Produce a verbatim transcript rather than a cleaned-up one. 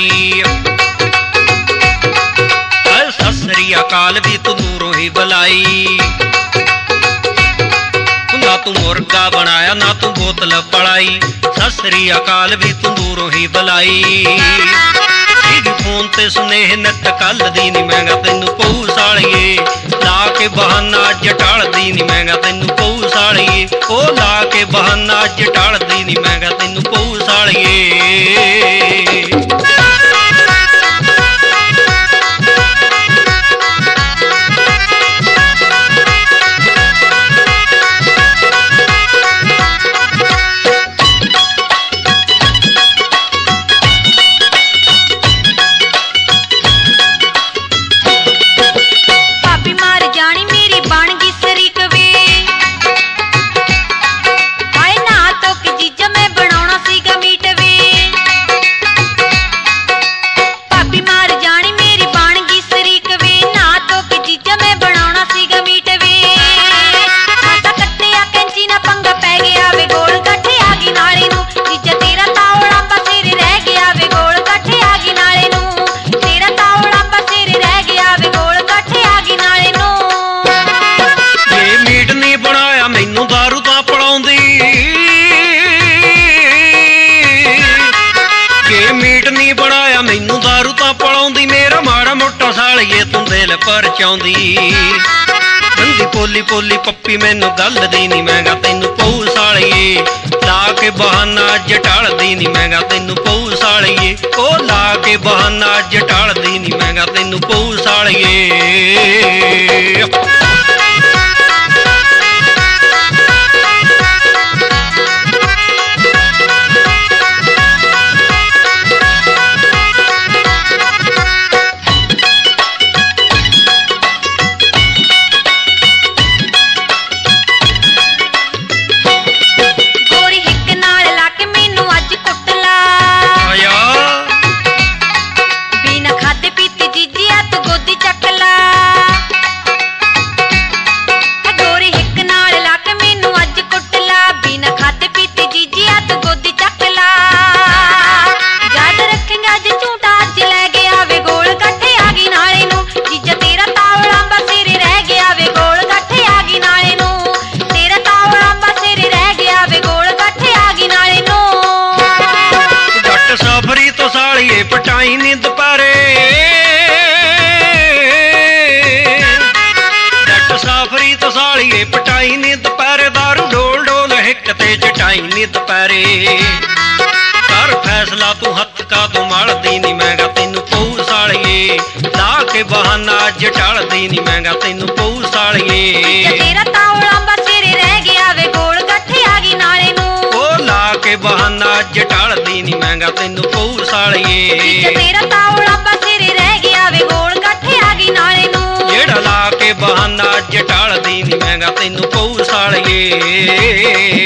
सत श्री अकाल भी तू दूरों ही बुलाई। ना तू मुर्गा बनाया ना तू बोतल पड़ाई, सत श्री अकाल भी तू दूरों ही बुलाई। फोन ते सुनेह नट कल दी नी महंगा तेनू पऊ सालिए, ला के बहाना अज टाल दी नी महंगा तेनू पऊ सालिए। ओ ला के बहाना अज टाल दी नी महंगा तेनू पऊ सालिए। पर चाउंदी बंदी पोली पोली पप्पी मैनू गल दी नी महंगा तेनू पऊ सालिए। ला के बहाना अज टाल दी नी महंगा तेनू पऊ सालिए। ओ ला के बहाना अज टाल दी नी महंगा तेनू पऊ सालिए। पटाई नी दुपहरे जट साफरी तो सालिए, पटाई नी दुपहरे दारू डोल डोल हिक ते चटाई नी दुपहरे। कर फैसला तू हथ का तू मल दी नी महंगा तेनू पऊ सालिए। ला के बहाना अज टाल दी नी महंगा तेनू पऊ सालिए। तेरा तावड़ा बसेरे रह गया वे गोल गठे आ गई नाले नू। ओ ला के बहाना अज टाल दी नी महंगा तेनू पऊ सालिए। तेरा तावड़ा बसेरे रह गया वे गोल गठे आ गई नाले नू। जेड़ा ला के बहाना अज टाल दी नी महंगा तेनू पऊ सालिए।